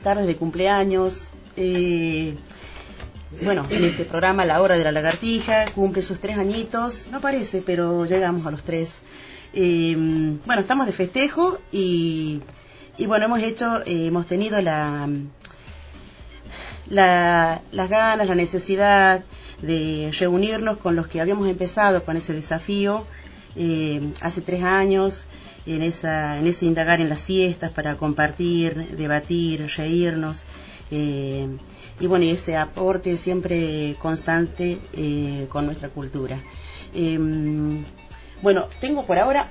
tardes de cumpleaños. Bueno, en este programa La Hora de la Lagartija cumple sus 3 añitos, no parece, pero llegamos a los 3. Bueno, estamos de festejo y bueno, hemos tenido las ganas, la necesidad de reunirnos con los que habíamos empezado con ese desafío hace 3 años, en ese indagar en las siestas para compartir, debatir, reírnos, y bueno, y ese aporte siempre constante con nuestra cultura. Bueno, tengo por ahora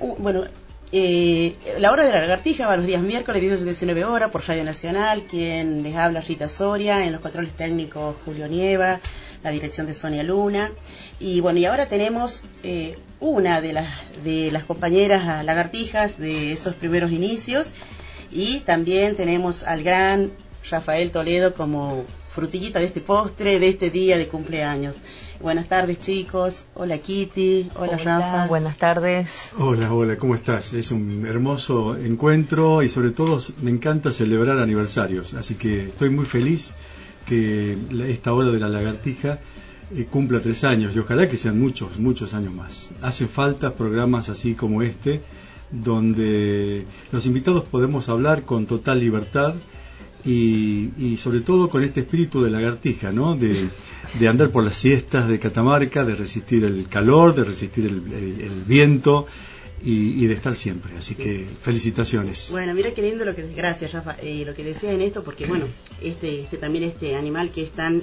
La Hora de la Lagartija va los días miércoles, 19 horas, por Radio Nacional. Quien les habla, Rita Soria, en los controles técnicos Julio Nieva, la dirección de Sonia Luna. Y bueno, y ahora tenemos una de las compañeras lagartijas de esos primeros inicios, y también tenemos al gran Rafael Toledo como frutillita de este postre, de este día de cumpleaños. Buenas tardes, chicos. Hola, Kitty. Hola, Rafa. Buenas tardes. Hola, ¿cómo estás? Es un hermoso encuentro y sobre todo me encanta celebrar aniversarios, así que estoy muy feliz que esta Hora de la Lagartija cumpla 3 años y ojalá que sean muchos años más. Hacen falta programas así como este, donde los invitados podemos hablar con total libertad y sobre todo con este espíritu de lagartija, ¿no? De andar por las siestas de Catamarca, de resistir el calor, de resistir el viento y de estar siempre. Así que felicitaciones. Bueno, mira qué lindo gracias, Rafa, lo que decía en esto, porque bueno, también este animal que es tan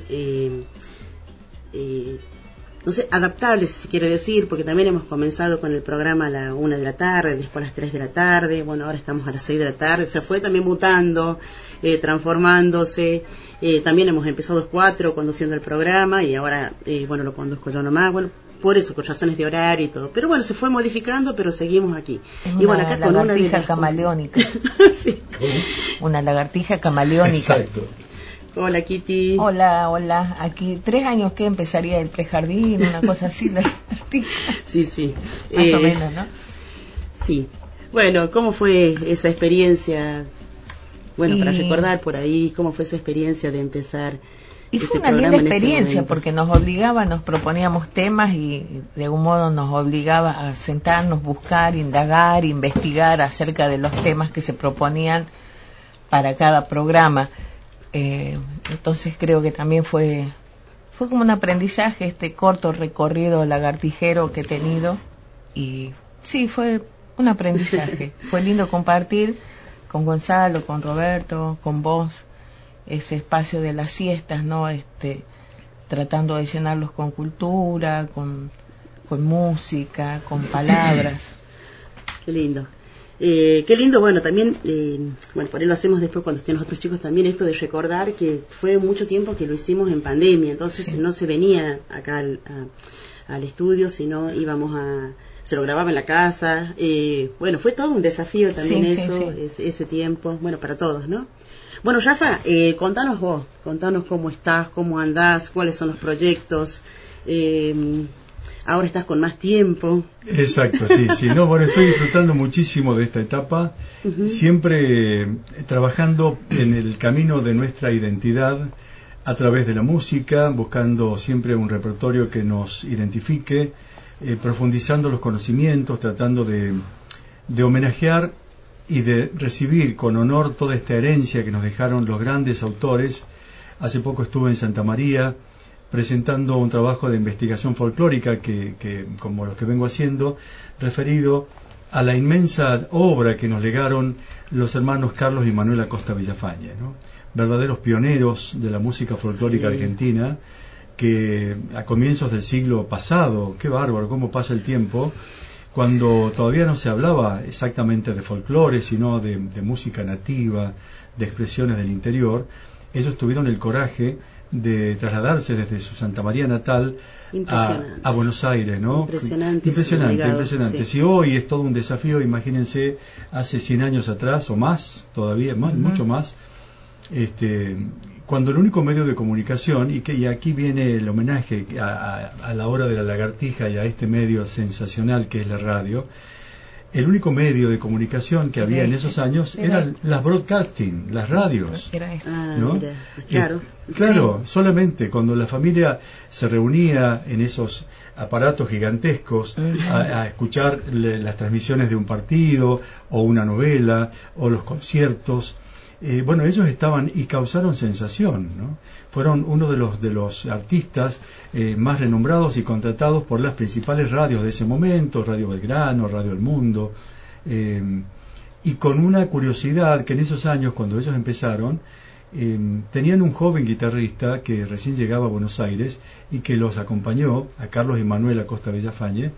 no sé, adaptable, si se quiere decir, porque también hemos comenzado con el programa a la 1 de la tarde, después a las 3 de la tarde, bueno, ahora estamos a las 6 de la tarde, se fue también mutando, transformándose. También hemos empezado a las 4 conduciendo el programa y ahora, bueno, lo conduzco yo nomás, bueno, por eso, por razones de horario y todo. Pero bueno, se fue modificando, pero seguimos aquí. Y bueno, acá con una lagartija camaleónica. Sí. Una lagartija camaleónica. Exacto. Hola, Kitty. Hola. Aquí 3 años que empezaría el prejardín, una cosa así, la lagartija. Sí. Más o menos, ¿no? Sí. Bueno, ¿cómo fue esa experiencia? Bueno, para recordar por ahí, ¿cómo fue esa experiencia de empezar? Y fue una linda experiencia porque nos proponíamos temas y de algún modo nos obligaba a sentarnos, buscar, indagar, investigar acerca de los temas que se proponían para cada programa. Entonces creo que también fue como un aprendizaje este corto recorrido lagartijero que he tenido, y sí, fue un aprendizaje. Fue lindo compartir con Gonzalo, con Roberto, con vos, ese espacio de las siestas, ¿no? Tratando de llenarlos con cultura, con música, con palabras. Qué lindo. Qué lindo, bueno, también, bueno, por ahí lo hacemos después cuando estén los otros chicos también, esto de recordar que fue mucho tiempo que lo hicimos en pandemia, entonces sí, no se venía acá al estudio, sino se lo grababa en la casa. Bueno, fue todo un desafío también ese tiempo, bueno, para todos, ¿no? Bueno, Rafa, contanos cómo estás, cómo andás, cuáles son los proyectos. Ahora estás con más tiempo. Exacto, sí. No, bueno, estoy disfrutando muchísimo de esta etapa, siempre trabajando en el camino de nuestra identidad a través de la música, buscando siempre un repertorio que nos identifique, profundizando los conocimientos, tratando de homenajear y de recibir con honor toda esta herencia que nos dejaron los grandes autores. Hace poco estuve en Santa María presentando un trabajo de investigación folclórica que como los que vengo haciendo, referido a la inmensa obra que nos legaron los hermanos Carlos y Manuel Acosta Villafañe, ¿no? Verdaderos pioneros de la música folclórica argentina, que a comienzos del siglo pasado, qué bárbaro, cómo pasa el tiempo, cuando todavía no se hablaba exactamente de folclore, sino de música nativa, de expresiones del interior, ellos tuvieron el coraje de trasladarse desde su Santa María natal a Buenos Aires, ¿no? Impresionante. Si hoy es todo un desafío, imagínense hace 100 años atrás o más, todavía más, mucho más, cuando el único medio de comunicación, y aquí viene el homenaje a la Hora de la Lagartija y a este medio sensacional que es la radio, el único medio de comunicación que había en esos años eran las broadcasting, las radios. ¿No? Mira, claro. Claro, solamente cuando la familia se reunía en esos aparatos gigantescos a escuchar las transmisiones de un partido o una novela o los conciertos. Bueno, ellos estaban y causaron sensación, ¿no? Fueron uno de los artistas más renombrados y contratados por las principales radios de ese momento, Radio Belgrano, Radio El Mundo, y con una curiosidad que en esos años, cuando ellos empezaron, tenían un joven guitarrista que recién llegaba a Buenos Aires y que los acompañó, a Carlos y Manuel Acosta Villafañe,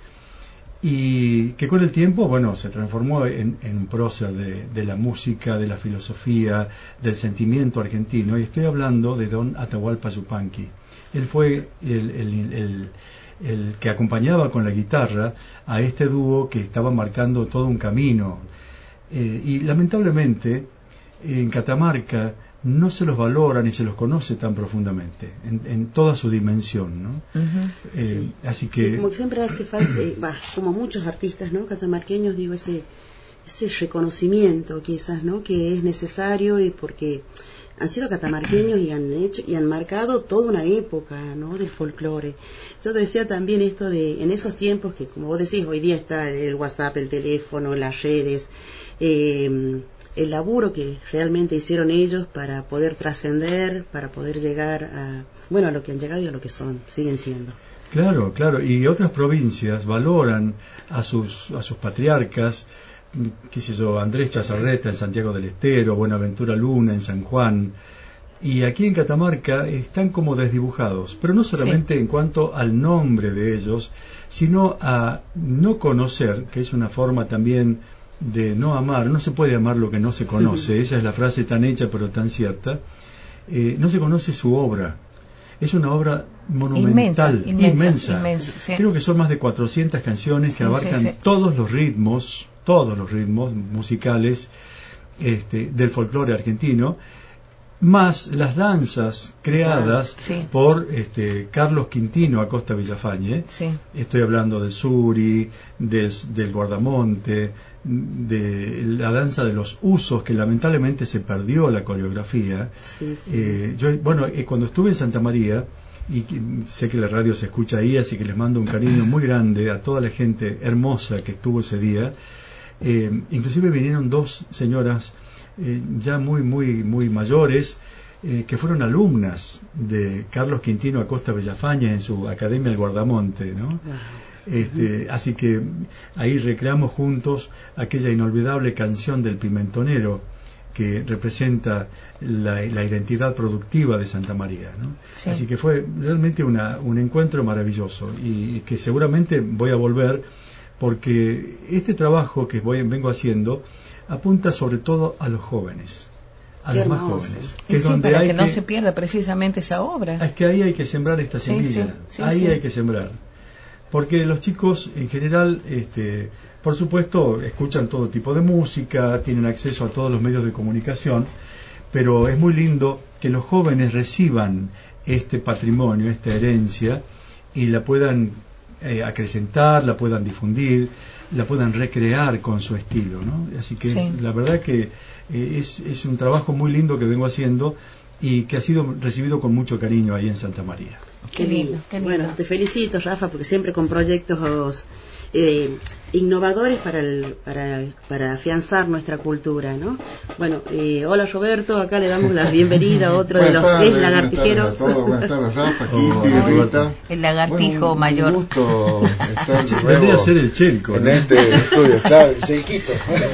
y que con el tiempo, bueno, se transformó en un prócer de la música, de la filosofía, del sentimiento argentino, y estoy hablando de don Atahualpa Yupanqui. Él fue el que acompañaba con la guitarra a este dúo que estaba marcando todo un camino, y lamentablemente en Catamarca no se los valora ni se los conoce tan profundamente en toda su dimensión, ¿no? Sí. Así que sí, como que siempre hace falta, como muchos artistas, ¿no?, catamarqueños, digo, ese reconocimiento quizás, ¿no?, que es necesario, y porque han sido catamarqueños y han marcado toda una época, ¿no?, del folclore. Yo te decía también esto de, en esos tiempos que, como vos decís, hoy día está el WhatsApp, el teléfono, las redes, el laburo que realmente hicieron ellos para poder trascender, para poder llegar a lo que han llegado y a lo que siguen siendo. Claro, claro, y otras provincias valoran a sus patriarcas, qué sé yo, Andrés Chazarreta en Santiago del Estero, Buenaventura Luna en San Juan, y aquí en Catamarca están como desdibujados, pero no solamente en cuanto al nombre de ellos, sino a no conocer, que es una forma también de no amar. No se puede amar lo que no se conoce. Esa es la frase tan hecha pero tan cierta. No se conoce su obra. Es una obra monumental, inmensa. Sí. Creo que son más de 400 canciones que abarcan todos los ritmos musicales del folclore argentino, más las danzas creadas por Carlos Quintino Acosta Villafañe. Estoy hablando del Suri, del Guardamonte, de la danza de los usos, que lamentablemente se perdió la coreografía. Cuando estuve en Santa María, y sé que la radio se escucha ahí, así que les mando un cariño muy grande a toda la gente hermosa que estuvo ese día. Inclusive vinieron dos señoras ya muy mayores, que fueron alumnas de Carlos Quintino Acosta Villafañe en su Academia del Guardamonte, ¿no? Así que ahí recreamos juntos aquella inolvidable canción del Pimentonero, que representa la identidad productiva de Santa María, ¿no? Así que fue realmente un encuentro maravilloso, y que seguramente voy a volver, porque este trabajo que vengo haciendo apunta sobre todo a los jóvenes, a los más jóvenes, que es donde para que no se pierda precisamente esa obra. Es que ahí hay que sembrar esta semilla, hay que sembrar, porque los chicos en general, por supuesto, escuchan todo tipo de música, tienen acceso a todos los medios de comunicación, pero es muy lindo que los jóvenes reciban este patrimonio, esta herencia, y la puedan acrecentar, la puedan difundir, la puedan recrear con su estilo, ¿no? Así que la verdad que es un trabajo muy lindo que vengo haciendo, y que ha sido recibido con mucho cariño ahí en Santa María. Qué lindo. Bueno, te felicito, Rafa, porque siempre con proyectos innovadores para afianzar nuestra cultura, ¿no? Bueno, hola Roberto, acá le damos la bienvenida a otro de los lagartijeros. Buenas tardes, Rafa, Rita. El lagartijo mayor. Un gusto estar de nuevo. Vendría a ser el chelco, en este estudio, claro, el chelquito.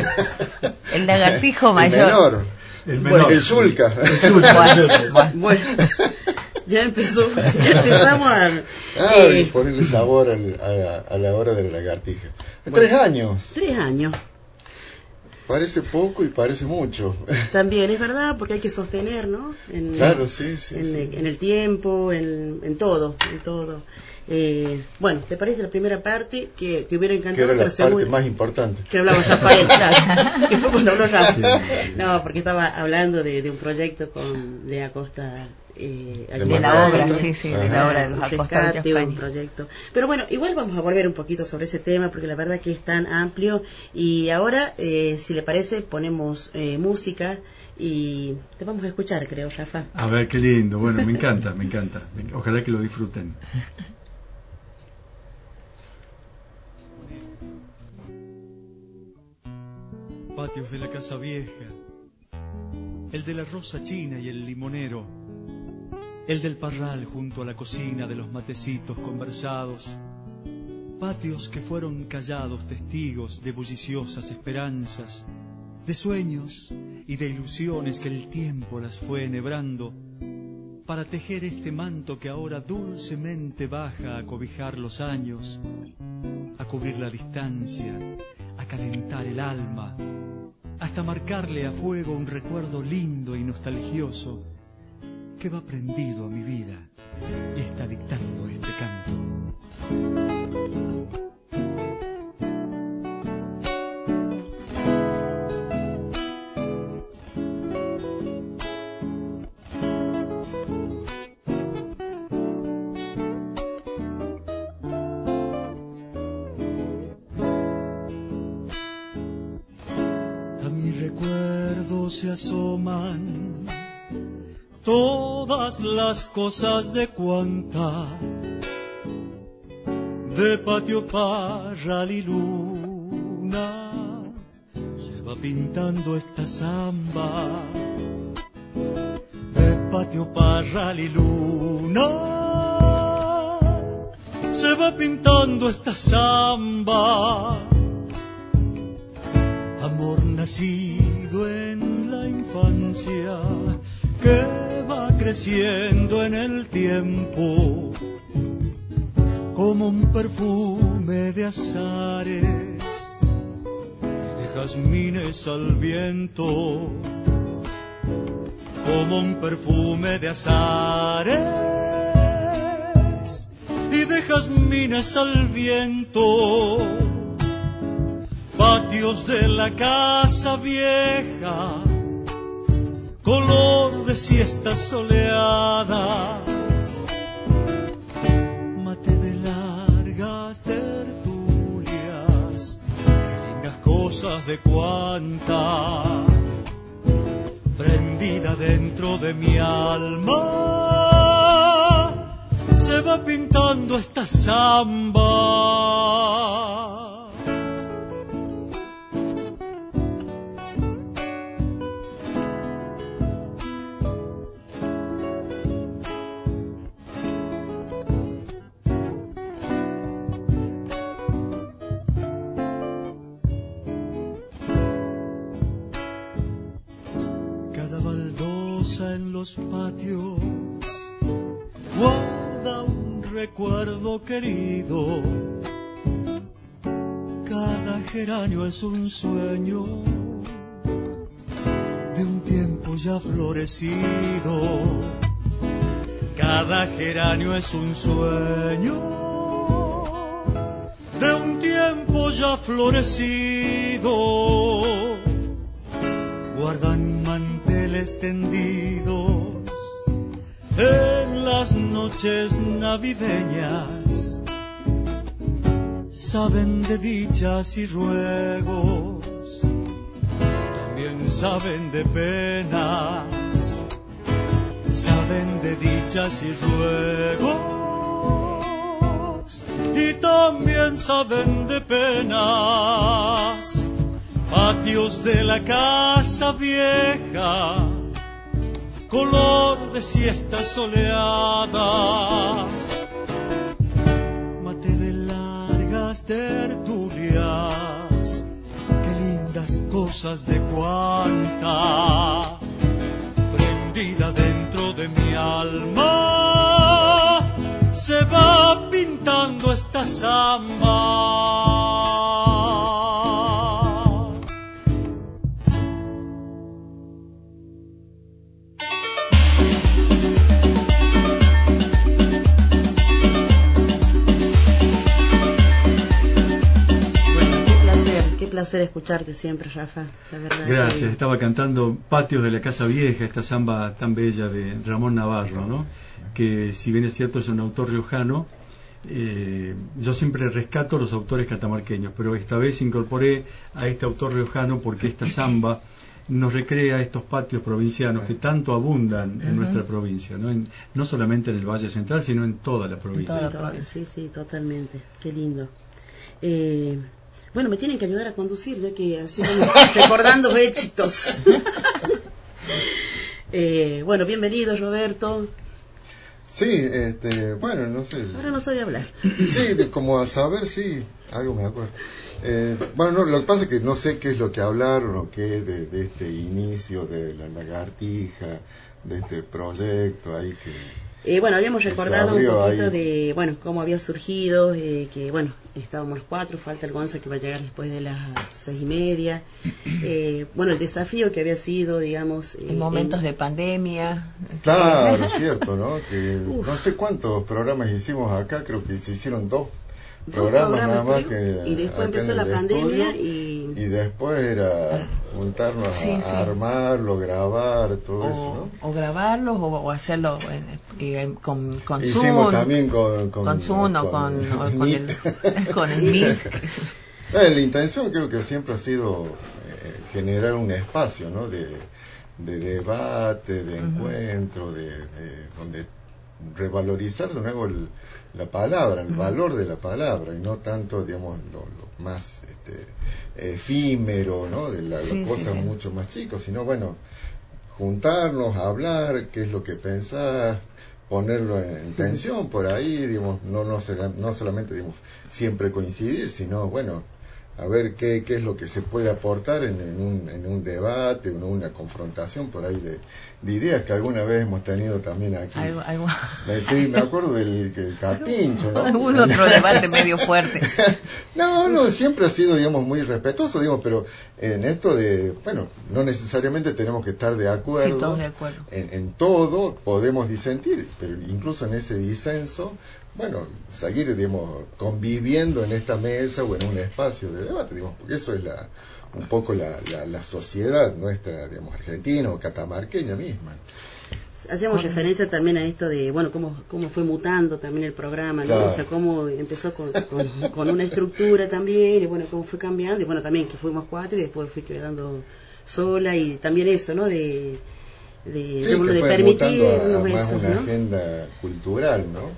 El lagartijo mayor. El menor. Bueno, el Zulca. Bueno, ya empezamos a ponerle sabor a la hora de la lagartija. 3 años. 3 años. Parece poco y parece mucho. También es verdad, porque hay que sostener, ¿no? Claro, sí. En el tiempo, en todo. Bueno, ¿te parece la primera parte que te hubiera encantado? Que era la parte más importante. Que hablaba Rafael, claro. Que fue cuando habló Rafael. No, porque estaba hablando de un proyecto de Acosta de la obra, de la obra de los apóstoles de España. Un proyecto. Pero bueno, igual vamos a volver un poquito sobre ese tema porque la verdad que es tan amplio y ahora, si le parece, ponemos música y te vamos a escuchar, creo, Rafa. A ver, qué lindo. Bueno, me encanta. Ojalá que lo disfruten. Patios de la casa vieja, el de la rosa china y el limonero, el del parral junto a la cocina de los matecitos conversados, patios que fueron callados testigos de bulliciosas esperanzas, de sueños y de ilusiones que el tiempo las fue enhebrando para tejer este manto que ahora dulcemente baja a cobijar los años, a cubrir la distancia, a calentar el alma, hasta marcarle a fuego un recuerdo lindo y nostalgioso que va prendido a mi vida y está dictando este canto. Se asoman todas las cosas de cuanta, de patio, parral y luna, se va pintando esta samba. De patio, parral y luna, se va pintando esta samba. Amor nacido en infancia que va creciendo en el tiempo como un perfume de azares y de jazmines al viento, como un perfume de azares y de jazmines al viento. Patios de la casa vieja, color de siestas soleadas, mate de largas tertulias, qué lindas cosas de cuanta, prendida dentro de mi alma, se va pintando esta samba. En los patios guarda un recuerdo querido, cada geranio es un sueño de un tiempo ya florecido, cada geranio es un sueño de un tiempo ya florecido. Guardan manteles tendidos en las noches navideñas, saben de dichas y ruegos, también saben de penas, saben de dichas y ruegos, y también saben de penas. Patios de la casa vieja, color de siestas soleadas, mate de largas tertulias, qué lindas cosas de cuanta, prendida dentro de mi alma, se va pintando esta samba. placer escucharte siempre, Rafa, la verdad. Gracias, estaba cantando Patios de la Casa Vieja, esta samba tan bella de Ramón Navarro, ¿no? Que si bien es cierto es un autor riojano, yo siempre rescato los autores catamarqueños, pero esta vez incorporé a este autor riojano porque esta samba nos recrea estos patios provincianos que tanto abundan en nuestra provincia, ¿no? No solamente en el Valle Central, sino en toda la provincia. Sí, totalmente, qué lindo. Bueno, me tienen que ayudar a conducir, ya que así recordando éxitos. Bueno, bienvenido, Roberto. Sí, bueno, no sé. Ahora no sabía hablar. Sí, como a saber, sí, algo me acuerdo. Bueno, no, lo que pasa es que no sé qué es lo que hablaron o qué de este inicio de la lagartija, de este proyecto ahí que... bueno, habíamos recordado un poquito ahí. de, bueno, cómo había surgido, que, bueno, estábamos los 4, falta el Gonza que va a llegar después de las 6:30. Bueno, el desafío que había sido, digamos... en momentos de pandemia. Claro, cierto, ¿no? Que no sé cuántos programas hicimos acá, creo que se hicieron dos programas nada más que y después empezó la pandemia y después era juntarnos a armarlo, grabar, todo eso, ¿no? O grabarlo o hacerlo con hicimos Zoom, también con Zoom o con el Meet. La intención creo que siempre ha sido generar un espacio, ¿no? De debate, de encuentro, de donde revalorizar de nuevo la palabra, el valor de la palabra, y no tanto, digamos, lo más efímero, ¿no? De las cosas mucho más chicas, sino, bueno, juntarnos, hablar, qué es lo que pensás, ponerlo en tensión por ahí, digamos, no solamente, digamos, siempre coincidir, sino, bueno, a ver qué es lo que se puede aportar en un debate, en una confrontación por ahí de ideas que alguna vez hemos tenido también aquí. Algo. Sí, me acuerdo del Carpincho, ¿no? Algún otro debate medio fuerte. No, siempre ha sido, digamos, muy respetuoso, digamos, pero en esto de, bueno, no necesariamente tenemos que estar de acuerdo. Sí, todos de acuerdo. En todo podemos disentir, pero incluso en ese disenso, bueno, seguir, digamos, conviviendo en esta mesa o en un espacio de debate, digamos, porque eso es un poco la sociedad nuestra, digamos, argentina o catamarqueña misma. Hacíamos referencia también a esto de, bueno, cómo fue mutando también el programa, ¿no? Claro. O sea, cómo empezó con una estructura también, y bueno, cómo fue cambiando, y bueno, también que fuimos 4 y después fui quedando sola, y también eso, ¿no? De permitirnos más eso, una ¿no? agenda cultural, ¿no?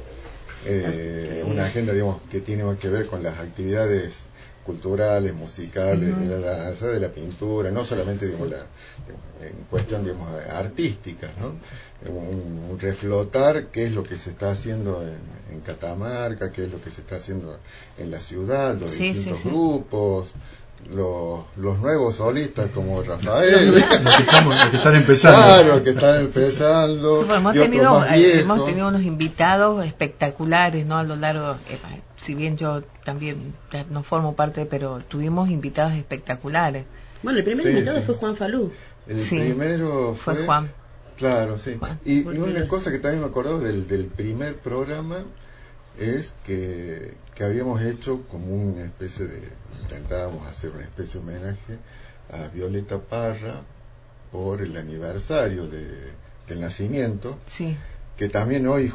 Una agenda, digamos, que tiene que ver con las actividades culturales, musicales, de la danza, de la pintura, no solamente, digamos, en cuestión, digamos, artística, ¿no? Un reflotar qué es lo que se está haciendo en Catamarca, qué es lo que se está haciendo en la ciudad, los distintos grupos, los nuevos solistas como Rafael, los que están empezando. Claro, que están empezando. Bueno, hemos tenido unos invitados espectaculares, ¿no? A lo largo, si bien yo también no formo parte, pero tuvimos invitados espectaculares. Bueno, el primer invitado fue Juan Falú. El primero fue Juan. Claro, sí. Juan. Y una cosa que también me acordaba del primer programa es que habíamos hecho como una especie intentábamos hacer una especie de homenaje a Violeta Parra por el aniversario del nacimiento, que también hoy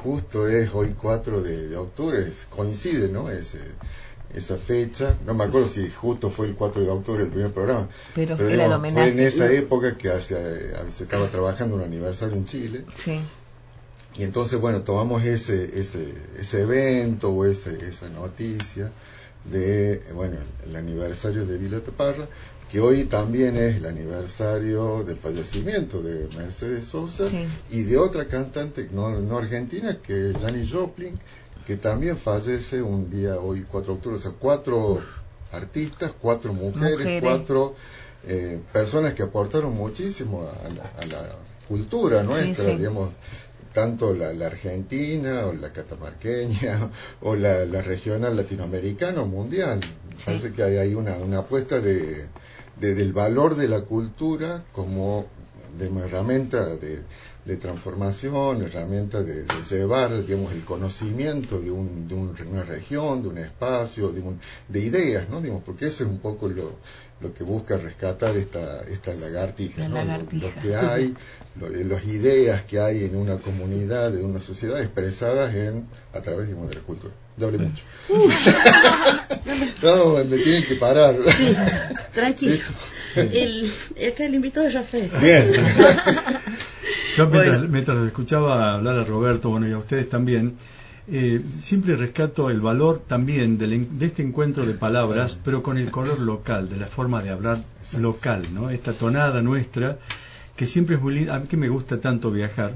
4 de octubre, coincide, ¿no? Esa fecha, no me acuerdo si justo fue el 4 de octubre el primer programa, pero era digamos, el homenaje. fue en esa época que se estaba trabajando un aniversario en Chile. Sí. Y entonces, bueno, tomamos ese evento o esa noticia de, bueno, el aniversario de Violeta Parra, que hoy también es el aniversario del fallecimiento de Mercedes Sosa y de otra cantante no argentina, que es Janis Joplin, que también fallece un día hoy, 4 de octubre. O sea, 4 artistas, 4 mujeres. 4 personas que aportaron muchísimo a la cultura nuestra, digamos, tanto la argentina o la catamarqueña o la regional latinoamericana o mundial. Parece que hay ahí una apuesta del valor de la cultura como de una herramienta de transformación, herramienta de llevar, digamos, el conocimiento de una región, de un espacio, de ideas, ¿no? Digamos, porque eso es un poco lo que busca rescatar esta lagartija, ¿no? Lo que hay, las ideas que hay en una comunidad, en una sociedad, expresadas a través, digamos, de la cultura. Ya hablé mucho. No, me tienen que parar. Sí, tranquilo. Acá el invitado ya fue. Bien. Yo mientras escuchaba hablar a Roberto, bueno, y a ustedes también, siempre rescato el valor también de este encuentro de palabras, pero con el color local, de la forma de hablar local, ¿no? Esta tonada nuestra, que siempre es muy linda. A mí que me gusta tanto viajar,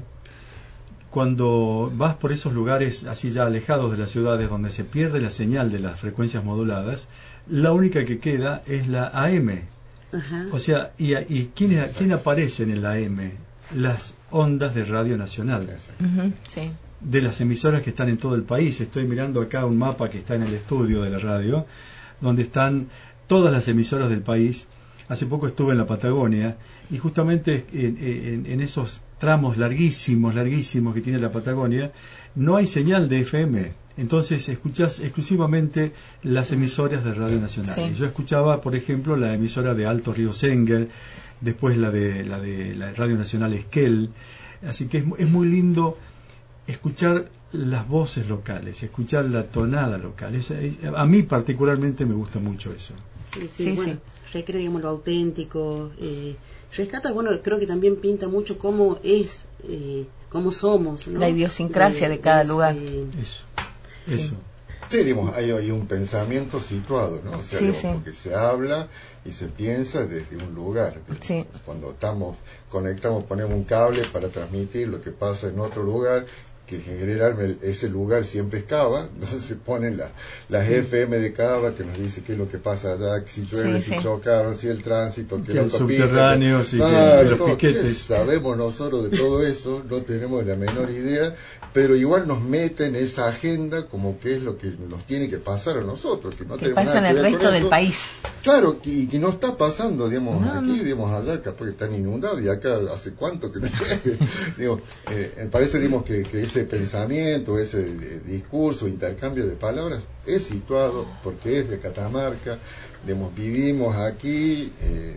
cuando vas por esos lugares así ya alejados de las ciudades donde se pierde la señal de las frecuencias moduladas, la única que queda es la AM. Ajá. O sea, ¿y quién aparece en el AM? Las ondas de Radio Nacional. Sí. De las emisoras que están en todo el país. Estoy mirando acá un mapa que está en el estudio de la radio, donde están todas las emisoras del país. Hace poco estuve en la Patagonia y justamente en esos tramos larguísimos que tiene la Patagonia, no hay señal de FM. Entonces escuchás exclusivamente las emisoras de Radio Nacional. Sí. Y yo escuchaba, por ejemplo, la emisora de Alto Río Senguer, después la de la Radio Nacional Esquel. Así que es muy lindo escuchar las voces locales, escuchar la tonada local. A mí particularmente me gusta mucho eso. Sí, bueno, recrea, digamos, lo auténtico, rescata, bueno, creo que también pinta mucho cómo es, cómo somos, ¿no? La idiosincrasia de cada lugar. Eso. Sí, digamos, hay un pensamiento situado, ¿no? O sea, porque se habla y se piensa desde un lugar. Sí. Cuando conectamos, ponemos un cable para transmitir lo que pasa en otro lugar, que en general ese lugar siempre es Cava, entonces se ponen las FM de Cava que nos dice qué es lo que pasa allá, que si llueve, si chocaron, si el tránsito, que el subterráneo, los piquetes. Sabemos nosotros de todo eso, no tenemos la menor idea, pero igual nos meten esa agenda como que es lo que nos tiene que pasar a nosotros, que no tenemos pasa nada en que el ver resto con del eso. país. Claro, y que no está pasando, digamos, aquí, digamos, allá, capaz que están inundados, y acá hace cuánto que no llueve. Digo, me parece, digamos, que ese pensamiento, ese discurso, intercambio de palabras es situado porque es de Catamarca, digamos, vivimos aquí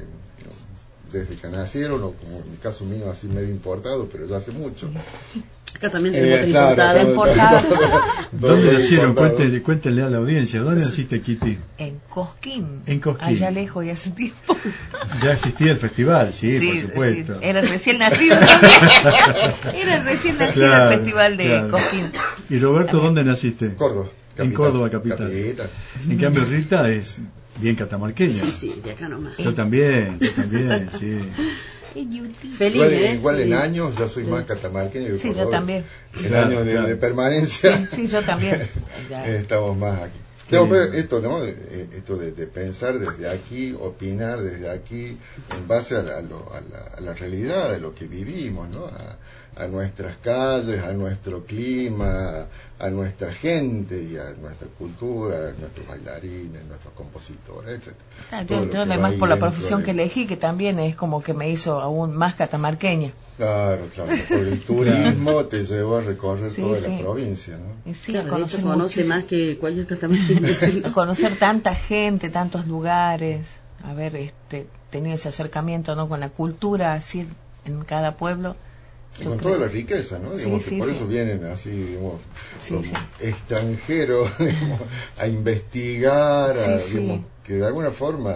desde que nacieron, o como en el caso mío así medio importado, pero ya hace mucho. Acá también tenemos importada. ¿Dónde nacieron? Cuéntenle a la audiencia. ¿Dónde naciste, Kitty? En Cosquín. En Cosquín. Allá lejos y hace tiempo. Ya existía el festival, sí, por supuesto. Sí. Era recién nacido también. Era recién nacido el festival de Cosquín. ¿Y Roberto, dónde naciste? Córdoba. Capital. En Córdoba, capital. En cambio, Rita es bien catamarqueña. Sí, de acá nomás. Yo también, sí. Feliz, igual en años ya soy más catamarqueño. Sí, yo también. En años de permanencia. Sí, yo también. Estamos más aquí. No, esto de pensar desde aquí, opinar desde aquí, en base a la realidad de lo que vivimos, ¿no? A nuestras calles, a nuestro clima, a nuestra gente y a nuestra cultura, a nuestros bailarines, nuestros compositores, etcétera. Yo además por la profesión que elegí, que también es como que me hizo aún más catamarqueña. Claro, por el turismo te llevó a recorrer toda la provincia, ¿no? Sí, claro, conoce más que cualquier catamarqueño. Conocer tanta gente, tantos lugares, haber tenido ese acercamiento, ¿no?, con la cultura así en cada pueblo. Y con toda la riqueza, ¿no? Digamos que por eso vienen así, digamos, extranjeros, digamos, a investigar, digamos, que de alguna forma,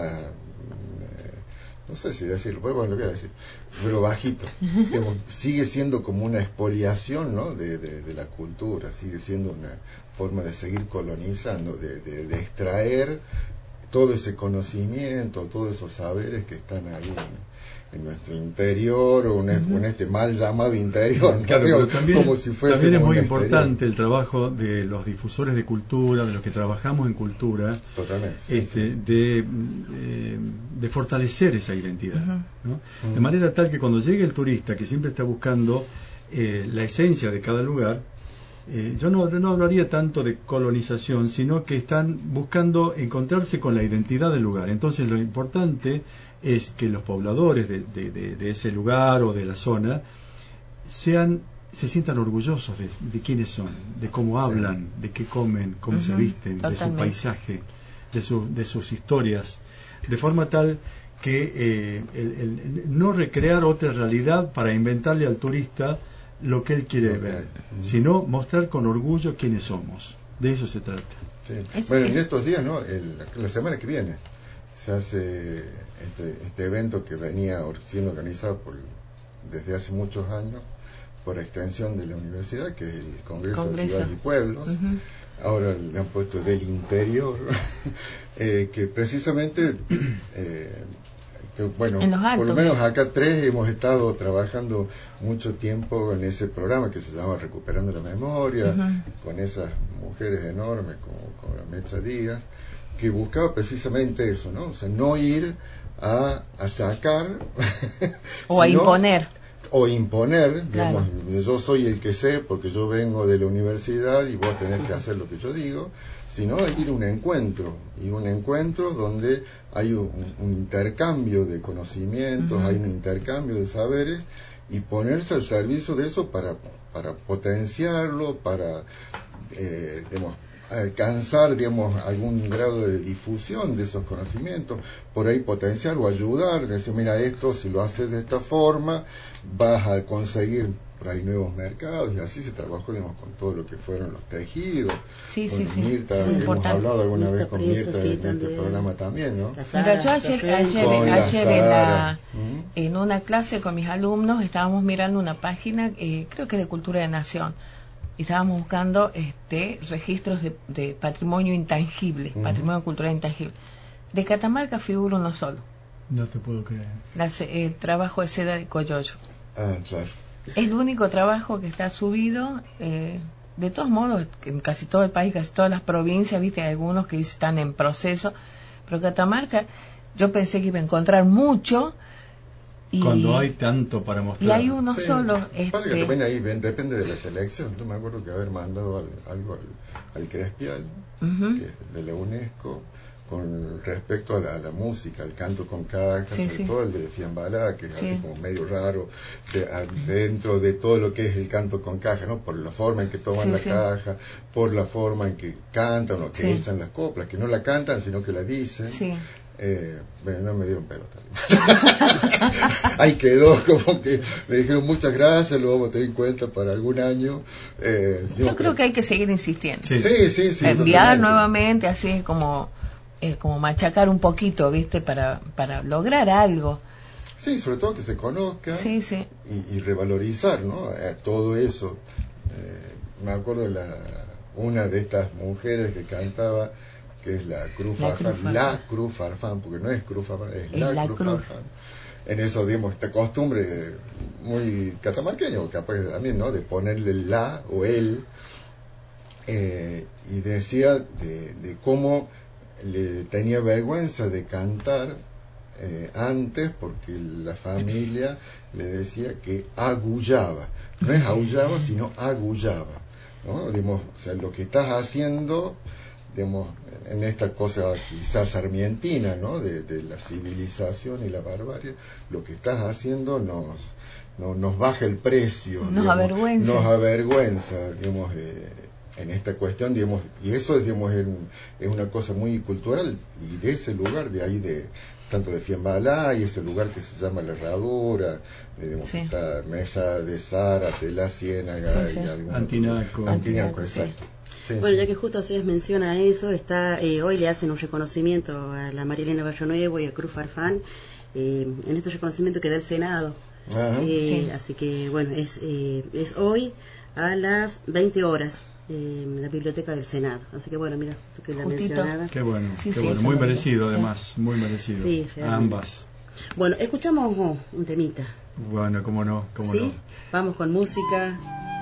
no sé si decirlo, bueno, lo voy a decir, pero bajito, digamos, sigue siendo como una expoliación, ¿no?, de la cultura, sigue siendo una forma de seguir colonizando, de extraer todo ese conocimiento, todos esos saberes que están ahí en nuestro interior, o en este mal llamado interior. Claro, pero también, como si fuese también es muy importante el trabajo de los difusores de cultura, de los que trabajamos en cultura. Totalmente. De fortalecer esa identidad, ¿no? De manera tal que cuando llegue el turista, que siempre está buscando la esencia de cada lugar, yo no hablaría tanto de colonización, sino que están buscando encontrarse con la identidad del lugar. Entonces lo importante es que los pobladores de ese lugar o de la zona se sientan orgullosos de quiénes son, de cómo hablan, de qué comen, cómo se visten, totalmente. de su paisaje, de sus historias, de forma tal que el no recrear otra realidad para inventarle al turista lo que él quiere ver, sino mostrar con orgullo quiénes somos. De eso se trata. Sí. Bueno, en estos días, ¿no? La semana que viene se hace este evento que venía siendo organizado desde hace muchos años por extensión de la universidad, que es el Congreso de Ciudades y Pueblos. Ahora le han puesto del interior, que precisamente, bueno, por lo menos acá 3 hemos estado trabajando mucho tiempo en ese programa que se llama Recuperando la Memoria, con esas mujeres enormes como la Mecha Díaz, que buscaba precisamente eso, ¿no? O sea, no ir a sacar o a imponer. O imponer, claro. Digamos, yo soy el que sé porque yo vengo de la universidad y vos tenés que hacer lo que yo digo, sino ir a un encuentro donde hay un intercambio de conocimientos, hay un intercambio de saberes, y ponerse al servicio de eso para potenciarlo, para digamos, alcanzar, digamos, algún grado de difusión de esos conocimientos, por ahí potenciar o ayudar, decir, mira, esto si lo haces de esta forma vas a conseguir por ahí nuevos mercados, y así se trabajó, digamos, con todo lo que fueron los tejidos. Mirta, hemos hablado alguna vez con Mirta en este programa también, ¿no? Mira, yo ayer en una clase con mis alumnos estábamos mirando una página, creo que de Cultura de Nación, y estábamos buscando registros de patrimonio intangible, patrimonio cultural intangible. De Catamarca figura uno solo. No te puedo creer. El trabajo de seda de Coyoyo. Ah, claro. Es el único trabajo que está subido. De todos modos, en casi todo el país, casi todas las provincias, viste, hay algunos que están en proceso, pero Catamarca, yo pensé que iba a encontrar mucho. Cuando hay tanto para mostrar. Y hay uno solo. Pasa que también ahí depende de la selección. Yo me acuerdo que haber mandado algo al Crespial, que es de la UNESCO, con respecto a la música, al canto con caja, sobre todo el de Fiambalá, que es así como medio raro, dentro de todo lo que es el canto con caja, ¿no? Por la forma en que toman la caja, por la forma en que cantan o que echan las coplas, que no la cantan, sino que la dicen. Bueno, no me dieron pelota. Ahí quedó, como que me dijeron muchas gracias, lo vamos a tener en cuenta para algún año. Yo creo que hay que seguir insistiendo. Sí, enviar nuevamente, así como machacar un poquito, ¿viste? Para lograr algo. Sí, sobre todo que se conozca y revalorizar, ¿no? Todo eso. Me acuerdo de una de estas mujeres que cantaba, que es la Cruz Farfán, porque no es Cruz Farfán, es la Cruz Farfán. En eso, digamos, esta costumbre muy catamarqueña, o capaz también, ¿no? De ponerle la o el, y decía de cómo le tenía vergüenza de cantar antes, porque la familia le decía que agullaba. No es aullaba, sino agullaba, ¿no? Digamos, o sea, lo que estás haciendo, digamos, en esta cosa quizás sarmientina, ¿no? De la civilización y la barbarie, lo que estás haciendo nos baja el precio, nos avergüenza, digamos, en esta cuestión, digamos, y eso, digamos, es una cosa muy cultural, y de ese lugar, de ahí tanto de Fiambalá, y ese lugar que se llama La Herradura, esta Mesa de Zárate, La Ciénaga, y algún Antinaco, exacto. Bueno, ya que justo ustedes mencionan eso, hoy le hacen un reconocimiento a la María Elena Barrio Nuevo y a Cruz Farfán, en este reconocimiento que da el Senado. Así que, bueno, es hoy a las 20 horas. En la biblioteca del Senado. Así que bueno, mira, tú que la mencionabas. Qué bueno, bueno. Muy merecido, además, muy merecido. Sí, a ambas. Bueno, escuchamos un temita. Bueno, cómo no. Vamos con música.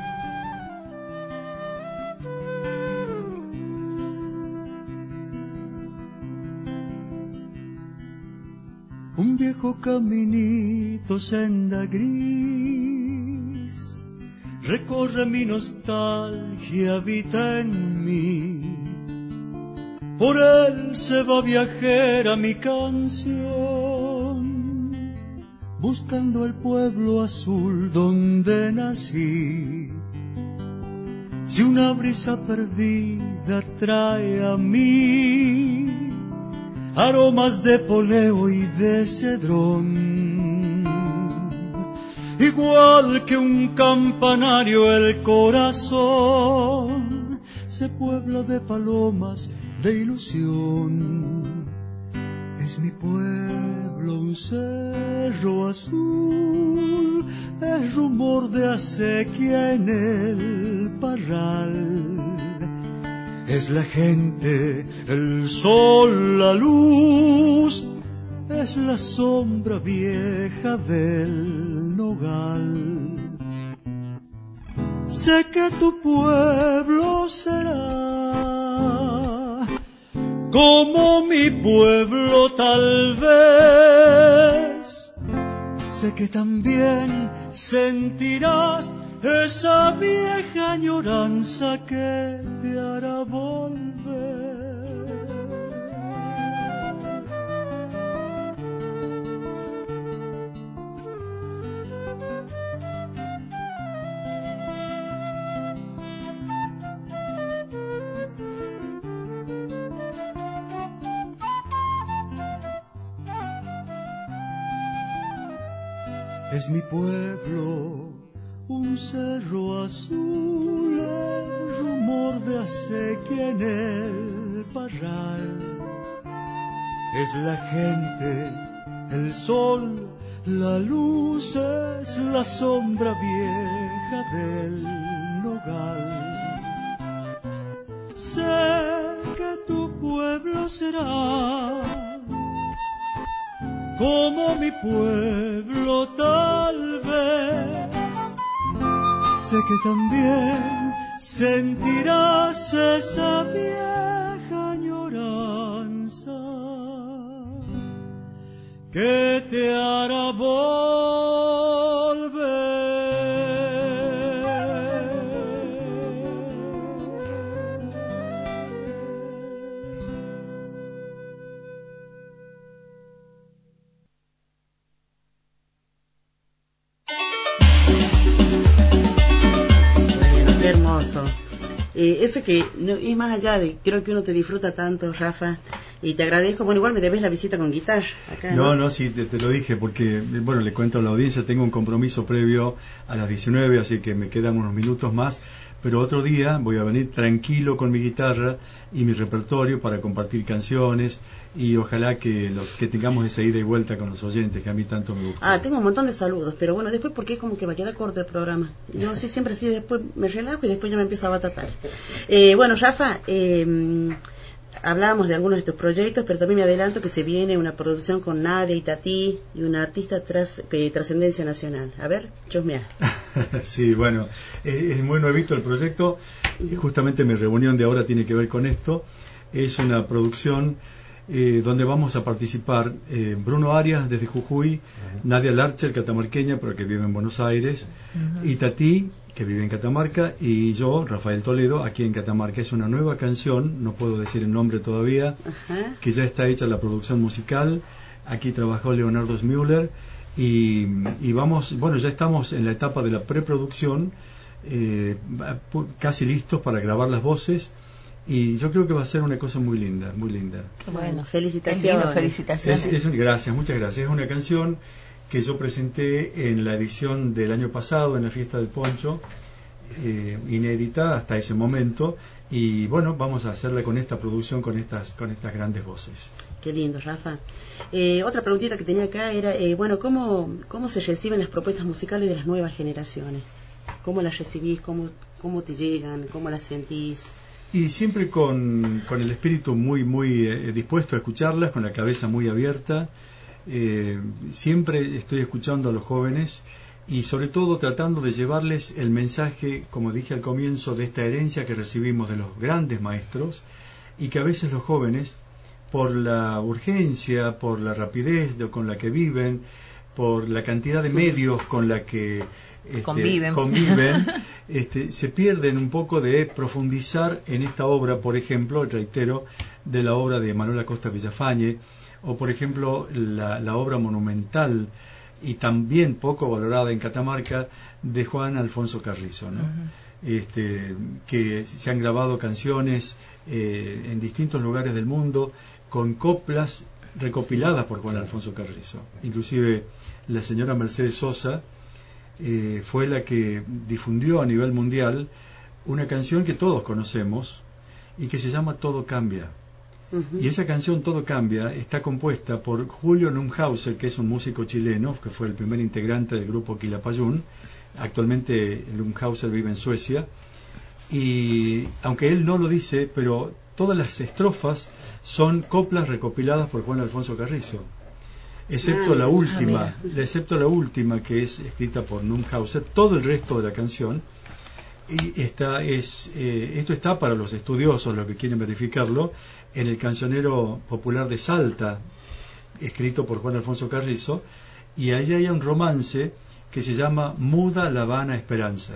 Un viejo caminito, senda gris, recorre mi nostalgia, habita en mí. Por él se va viajera mi canción, buscando el pueblo azul donde nací. Si una brisa perdida trae a mí aromas de poleo y de cedrón, igual que un campanario el corazón se puebla de palomas de ilusión. Es mi pueblo un cerro azul, es rumor de acequia en el parral. Es la gente, el sol, la luz, es la sombra vieja del nogal. Sé que tu pueblo será como mi pueblo tal vez. Sé que también sentirás esa vieja añoranza que te hará volver. Es mi pueblo un cerro azul, el rumor de acequia en el parral. Es la gente, el sol, la luz, es la sombra vieja del nogal. Sé que tu pueblo será como mi pueblo tal vez. Sé que también sentirás esa vieja añoranza que te hará volver. Qué hermoso. Ese que no, es más allá de, creo que uno te disfruta tanto, Rafa, y te agradezco. Bueno, igual me debes la visita con guitarra acá, ¿no? No, sí, te lo dije porque, bueno, le cuento a la audiencia, tengo un compromiso previo a las 19, así que me quedan unos minutos más, pero otro día voy a venir tranquilo con mi guitarra y mi repertorio para compartir canciones y ojalá que tengamos esa ida y vuelta con los oyentes que a mí tanto me gusta. Tengo un montón de saludos, pero bueno, después porque es como que va a quedar corto el programa. Yo así siempre así después me relajo y después ya me empiezo a batatar. Bueno, Rafa, hablábamos de algunos de tus proyectos, pero también me adelanto que se viene una producción con Nadia y Tati y una artista trascendencia nacional. A ver, chusmea. Sí, bueno, es muy nuevito el proyecto. Justamente mi reunión de ahora tiene que ver con esto. Es una producción donde vamos a participar Bruno Arias desde Jujuy, Nadia Larcher, catamarqueña, pero que vive en Buenos Aires, y Tati, que vive en Catamarca, y yo, Rafael Toledo, aquí en Catamarca. Es una nueva canción, no puedo decir el nombre todavía, que ya está hecha la producción musical. Aquí trabajó Leonardo Müller y vamos, bueno, ya estamos en la etapa de la preproducción, casi listos para grabar las voces. Y yo creo que va a ser una cosa muy linda, muy linda. Bueno, felicitaciones. Gracias, muchas gracias. Es una canción que yo presenté en la edición del año pasado, en la fiesta del Poncho, inédita hasta ese momento. Y bueno, vamos a hacerla con esta producción, con estas grandes voces. Qué lindo, Rafa. Otra preguntita que tenía acá era, bueno, ¿cómo se reciben las propuestas musicales de las nuevas generaciones? ¿Cómo las recibís? ¿Cómo te llegan? ¿Cómo las sentís? Y siempre con el espíritu muy dispuesto a escucharlas, con la cabeza muy abierta. Siempre estoy escuchando a los jóvenes y sobre todo tratando de llevarles el mensaje, como dije al comienzo, de esta herencia que recibimos de los grandes maestros, y que a veces los jóvenes, por la urgencia, por la rapidez con la que viven, por la cantidad de medios con la que conviven se pierden un poco de profundizar en esta obra, por ejemplo, reitero, de la obra de Manuel Acosta Villafañe, o por ejemplo la obra monumental y también poco valorada en Catamarca, de Juan Alfonso Carrizo, ¿no? Que se han grabado canciones en distintos lugares del mundo con coplas recopiladas por Juan Alfonso Carrizo. Inclusive la señora Mercedes Sosa fue la que difundió a nivel mundial una canción que todos conocemos y que se llama Todo Cambia. Y esa canción Todo Cambia está compuesta por Julio Numhauser, que es un músico chileno, que fue el primer integrante del grupo Quilapayún. Actualmente Numhauser vive en Suecia, y aunque él no lo dice, pero todas las estrofas son coplas recopiladas por Juan Alfonso Carrizo, excepto la última, que es escrita por Numhauser. Todo el resto de la canción, y esto está para los estudiosos, los que quieren verificarlo, en el Cancionero Popular de Salta, escrito por Juan Alfonso Carrizo, y allí hay un romance que se llama Muda la Vana Esperanza,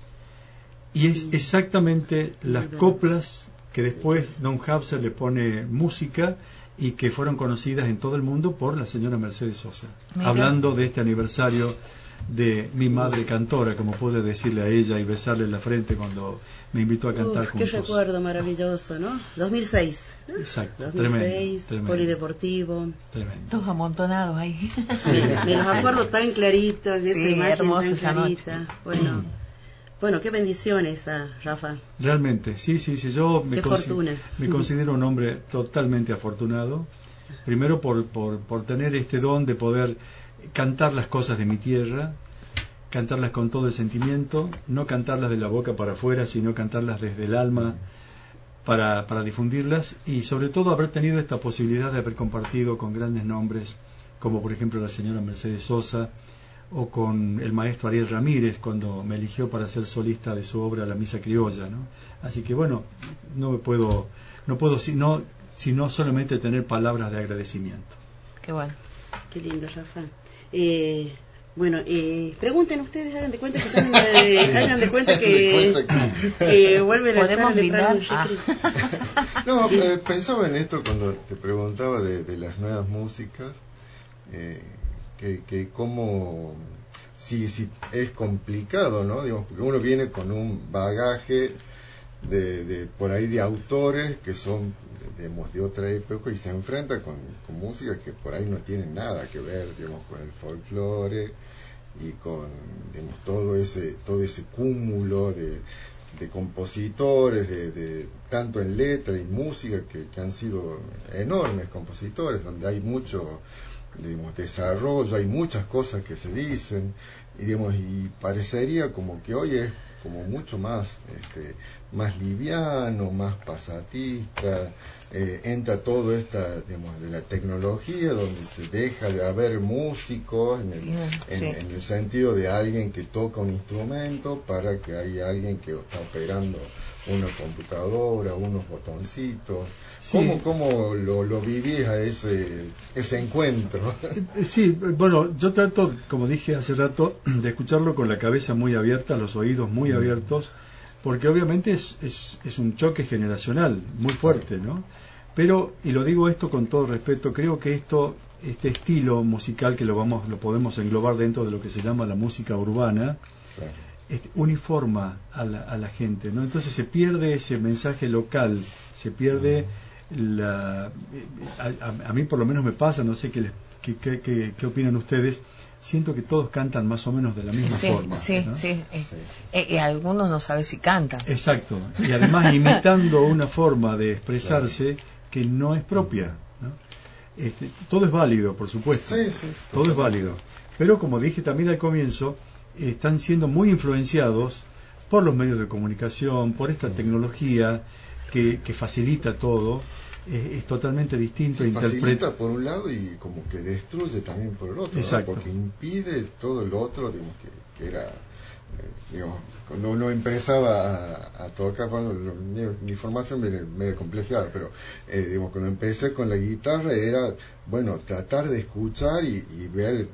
y es exactamente las coplas que después Numhauser le pone música y que fueron conocidas en todo el mundo por la señora Mercedes Sosa. Mira. Hablando de este aniversario de mi madre cantora, como pude decirle a ella y besarle en la frente cuando me invitó a cantar juntos. Qué recuerdo maravilloso, ¿no? 2006, ¿no? Exacto, 2006, tremendo. Polideportivo. Tremendo. Todos amontonados ahí. Sí, me los acuerdo tan clarito, esa imagen tan clarita. Bueno, qué bendición esa, Rafa. Realmente, sí, yo me considero un hombre totalmente afortunado. Primero por tener este don de poder cantar las cosas de mi tierra, cantarlas con todo el sentimiento, no cantarlas de la boca para afuera, sino cantarlas desde el alma para difundirlas, y sobre todo haber tenido esta posibilidad de haber compartido con grandes nombres, como por ejemplo la señora Mercedes Sosa, o con el maestro Ariel Ramírez cuando me eligió para ser solista de su obra La Misa Criolla, ¿no? Así que bueno, no puedo sino solamente tener palabras de agradecimiento. Qué bueno. Qué lindo, Rafa. Pregunten ustedes, hagan de cuenta que están, hagan de cuenta que vuelven a estar brindar. No, pensaba en esto cuando te preguntaba de las nuevas músicas, que como si es complicado, ¿no? Digamos, porque uno viene con un bagaje de por ahí de autores que son de otra época y se enfrenta con música que por ahí no tienen nada que ver, digamos, con el folclore y con, digamos, todo ese cúmulo de compositores, de tanto en letra y música que han sido enormes compositores, donde hay mucho, digamos, desarrollo, hay muchas cosas que se dicen, y digamos, y parecería como que hoy es como mucho más liviano, más pasatista, entra todo esta, digamos, de la tecnología, donde se deja de haber músicos en el sentido de alguien que toca un instrumento para que haya alguien que está operando una computadora, unos botoncitos. Sí. ¿Cómo lo vivís a ese encuentro? Sí, bueno, yo trato, como dije hace rato, de escucharlo con la cabeza muy abierta, los oídos muy abiertos, porque obviamente es un choque generacional muy fuerte, ¿no? Pero, y lo digo esto con todo respeto, creo que este estilo musical que lo podemos englobar dentro de lo que se llama la música urbana, uniforma a la gente, ¿no? Entonces se pierde ese mensaje local, se pierde a mí por lo menos me pasa, no sé qué opinan ustedes, siento que todos cantan más o menos de la misma forma. Y algunos no saben si cantan. Exacto, y además imitando una forma de expresarse que no es propia, ¿no? Todo es válido, por supuesto, todo es válido, pero como dije también al comienzo, están siendo muy influenciados por los medios de comunicación, por esta tecnología que facilita todo. Es totalmente distinto. Facilita por un lado y como que destruye también por el otro, ¿no? Porque impide todo lo otro, digamos, que era, digamos, cuando uno empezaba a tocar, bueno, mi formación viene medio complejada, pero digamos, cuando empecé con la guitarra era, bueno, tratar de escuchar y ver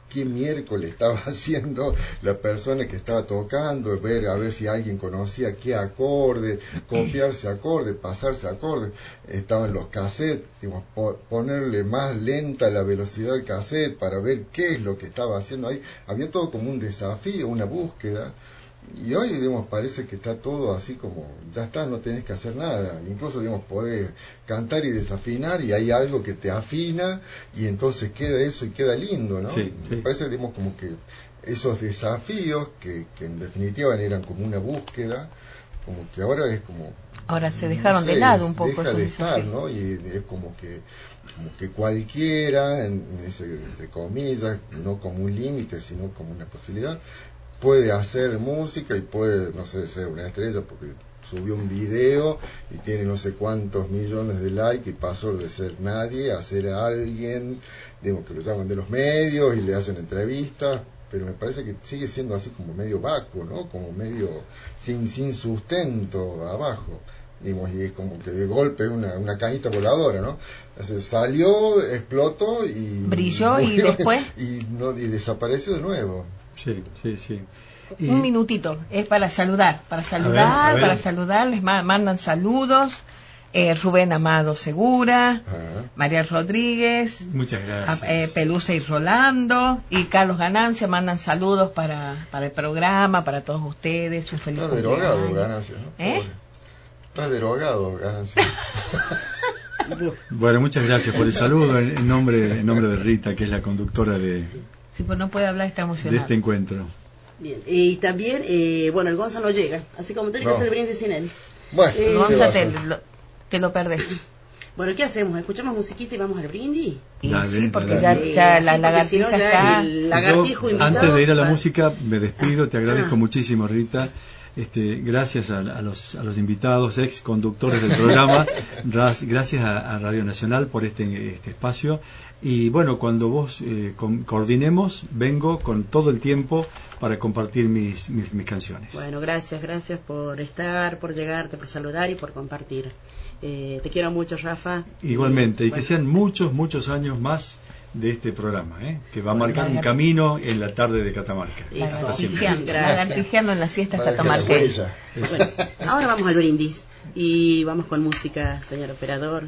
qué miércoles estaba haciendo la persona que estaba tocando, ver a ver si alguien conocía qué acorde, copiarse acorde, pasarse acorde. Estaban los cassettes, digamos, ponerle más lenta la velocidad del cassette para ver qué es lo que estaba haciendo ahí. Había todo como un desafío, una búsqueda. Y hoy, digamos, parece que está todo así como, ya está, no tenés que hacer nada. Incluso, digamos, podés cantar y desafinar y hay algo que te afina y entonces queda eso y queda lindo, ¿no? Sí, sí. Me parece, digamos, como que esos desafíos que en definitiva eran como una búsqueda, como que ahora es como... Ahora se dejaron de lado un poco deja esos de estar, desafíos. ¿no? Y es como que cualquiera, entre comillas, no como un límite, sino como una posibilidad, puede hacer música y puede, no sé, ser una estrella porque subió un video y tiene no sé cuántos millones de likes y pasó de ser nadie a ser alguien, digamos, que lo llaman de los medios y le hacen entrevistas, pero me parece que sigue siendo así como medio vacuo, ¿no? Como medio sin sustento abajo. Digamos, y es como que de golpe una cañita voladora, ¿no? Entonces, salió, explotó y... brilló y después... y desapareció de nuevo. Sí, sí, sí. Y un minutito, es para saludar, a ver. para saludar, les mandan saludos, Rubén Amado Segura, María Rodríguez, muchas gracias. Pelusa y Rolando, y Carlos Ganancia mandan saludos para el programa, para todos ustedes, un feliz Está cumpleaños. derogado Ganancia, ¿no? Está derogado Ganancia. Bueno, muchas gracias por el saludo en nombre de Rita, que es la conductora de... Sí, pues no puede hablar, está emocionado. De este encuentro. Bien, y también, bueno, el Gonza no llega, así como tenés que hacer el brindis sin él. Bueno, Gonza, te lo perdés. Bueno, ¿qué hacemos? ¿Escuchamos musiquita y vamos al brindis? Y Dale, sí, porque dale. ya la Sí, lagartija si no, ya está... el lagartijo Yo, invitado, antes de ir a la va. música, me despido, te agradezco muchísimo, Rita. Gracias a los invitados, ex conductores del programa, gracias a Radio Nacional por este espacio. Y bueno, cuando vos coordinemos, vengo con todo el tiempo para compartir mis canciones. Bueno, gracias por estar, por llegarte, por saludar y por compartir. Te quiero mucho, Rafa. Igualmente, y bueno, que sean muchos años más de este programa, que va a marcar un camino en la tarde de Catamarca. Lagartijeando en las siestas catamarqueñas. Bueno, ahora vamos al brindis y vamos con música, señor operador.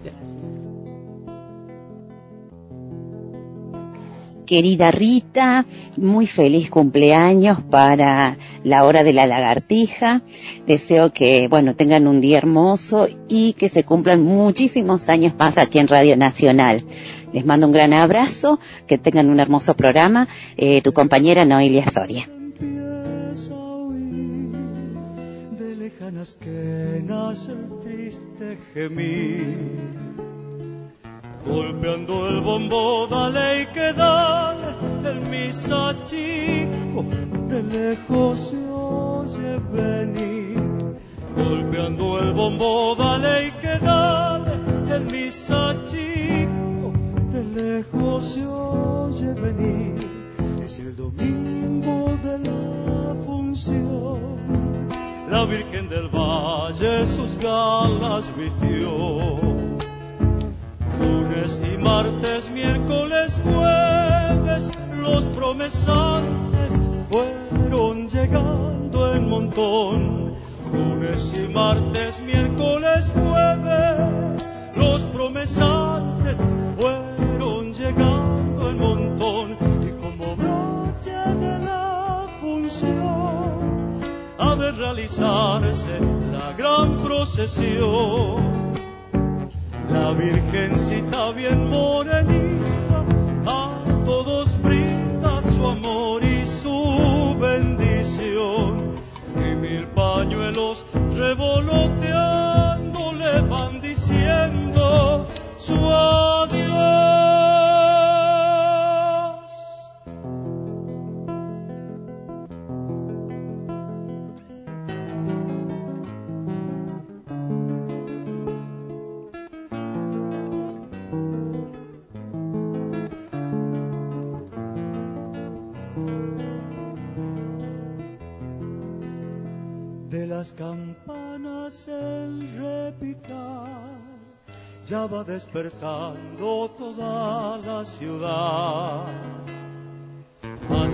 Querida Rita, muy feliz cumpleaños para la hora de la lagartija. Deseo que, tengan un día hermoso y que se cumplan muchísimos años más aquí en Radio Nacional. Les mando un gran abrazo, que tengan un hermoso programa. Tu compañera Noelia Soria. Empieza a oír de lejanas quenas el triste gemir. Golpeando el bombo, dale y que dale, el misa chico de lejos se oye venir. Golpeando el bombo, dale y que dale, el misa chico de lejos se oye venir. Es el domingo de la función, la Virgen del Valle sus galas vistió. Lunes y martes, miércoles, jueves, los promesantes fueron llegando en montón. Lunes y martes, miércoles, jueves, los promesantes fueron llegando en montón. Y como broche de la función, ha de realizarse la gran procesión. La Virgencita bien morenita a todos brinda su amor y su bendición. Y 1000 pañuelos revoloteando le van diciendo su adiós. De las campanas el repicar ya va despertando toda la ciudad.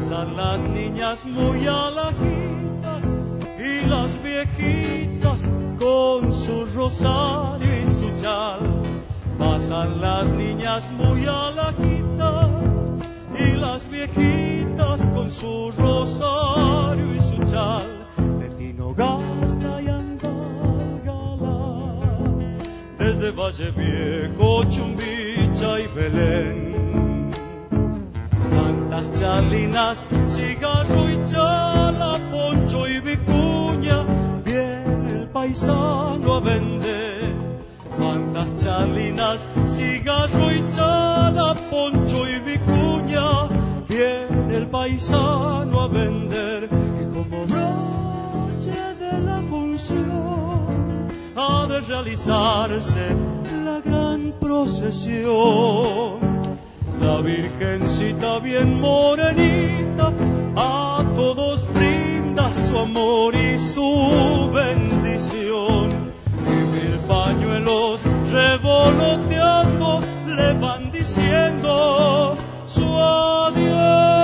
pasan las niñas muy alajitas y las viejitas con su rosario y su chal. Pasan las niñas muy alajitas y las viejitas con su rosario y su chal. De Tinogasta y Andalgalá, desde Valle Viejo, Chumbicha y Belén. Tantas chalinas, cigarro y chala, poncho y vicuña, viene el paisano a vender. Cuántas chalinas, cigarro y chala, poncho y vicuña, viene el paisano a vender. Y como broche de la función ha de realizarse la gran procesión. La Virgencita bien morenita a todos brinda su amor y su bendición. Y mil pañuelos revoloteando le van diciendo su adiós.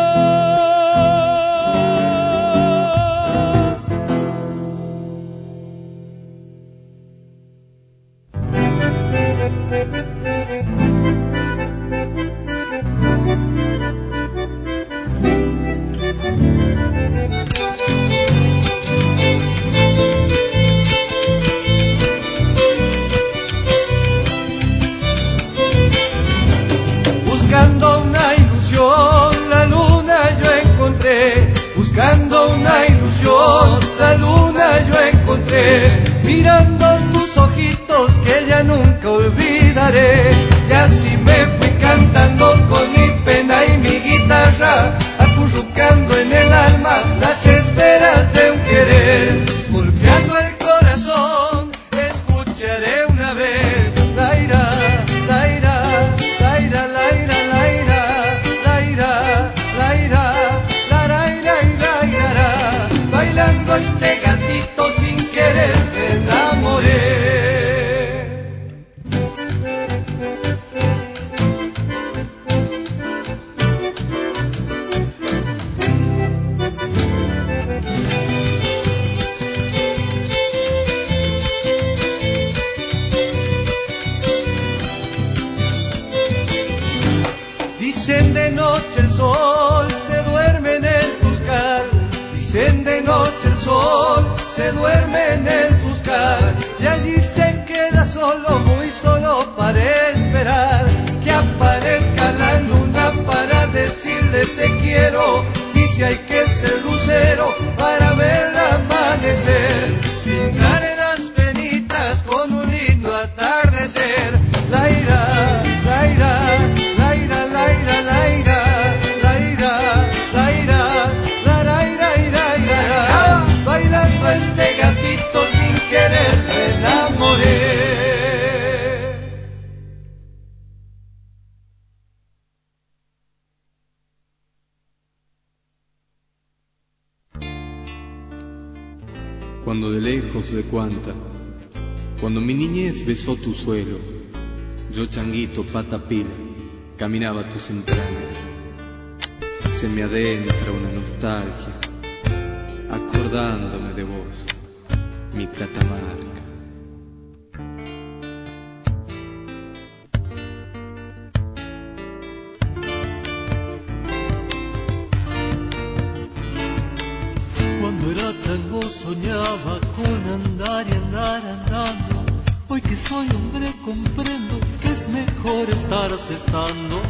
Buscando una ilusión, la luna yo encontré. Buscando una ilusión, la luna yo encontré. Mirando tus ojitos que ya nunca olvidaré. Y así me fui cantando con mi pena y mi guitarra, acurrucando en el alma las esperas de un querer. Golpeando el corazón, escucharé una vez. Laira, laira, laira, laira, laira, laira, laira, laira, laira, bailando este gatito sin querer me enamoré. Dicen de noche el sol se duerme en el Tuscal. Dicen de noche el sol se duerme en el Tuscal. Y allí se queda solo, muy solo para esperar que aparezca la luna para decirle te quiero. Y si hay que ser lucero para verla amanecer, pintaré las penitas con un lindo atardecer. Laira, laira, laira, laira, laira, laira, laira, laira, laira, bailando este gatito sin querer me enamoré. Cuando de lejos de Cuanta, cuando mi niñez besó tu suelo, yo changuito pata pila, caminaba tus entrañas. Se me adentra una nostalgia, acordándome de vos, mi Catamarca. Cuando era chango soñaba con andar y andar andando. Hoy que soy hombre comprendo que es mejor estar asestando.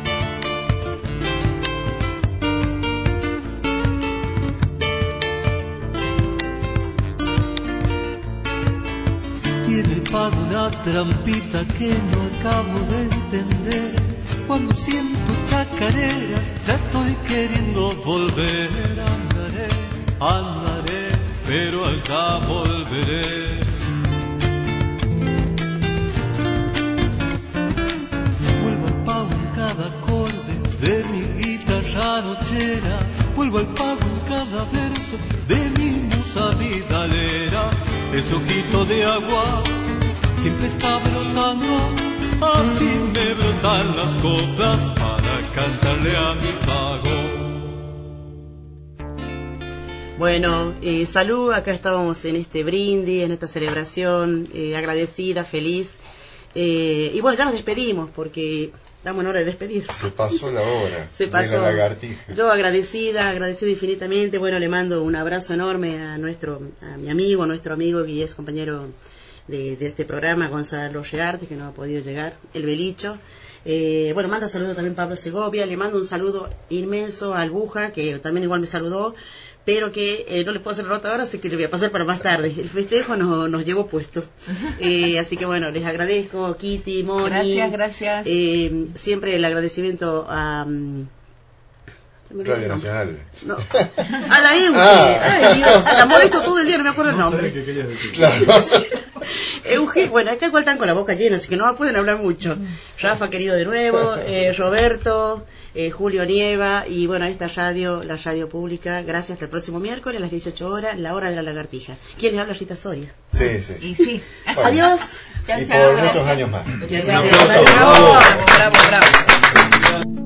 Tiene el pago una trampita que no acabo de entender. Cuando siento chacareras ya estoy queriendo volver. Andaré, andaré, pero allá volveré. Vuelvo al pago en cada acorde de mi guitarra nochera. Vuelvo al pago en cada verso de mi musa vidalera. Ese ojito de agua siempre está brotando, así me brotan las coplas para cantarle a mi pago. Bueno, salud, acá estábamos en este brindis, en esta celebración, agradecida, feliz. Y bueno, ya nos despedimos porque estamos en hora de despedir. Se pasó la hora. Se pasó. De la lagartija. Yo agradecida infinitamente. Bueno, le mando un abrazo enorme a nuestro amigo y es compañero de este programa, Gonzalo Rearte, que no ha podido llegar, el Belicho. Bueno, manda saludos también Pablo Segovia. Le mando un saludo inmenso a Albuja, que también igual me saludó, pero que no les puedo hacer la nota ahora, así que le voy a pasar para más tarde. El festejo nos llevó puesto. Así que bueno, les agradezco, Kitty, Moni. Gracias. Siempre el agradecimiento a... Radio Nacional. No. A la EUGE. Ay, Dios, la molesto todo el día, no me acuerdo el nombre. ¿Qué querías decir? Claro. EUGE, bueno, acá igual están con la boca llena, así que no pueden hablar mucho. Rafa, querido de nuevo, Roberto, Julio Nieva, y bueno, esta radio, la radio pública. Gracias, hasta el próximo miércoles a las 18 horas, la hora de la lagartija. ¿Quién les habla? Rita Soria. Sí. Y sí. Bueno, adiós. Y por muchos años más. Bravo.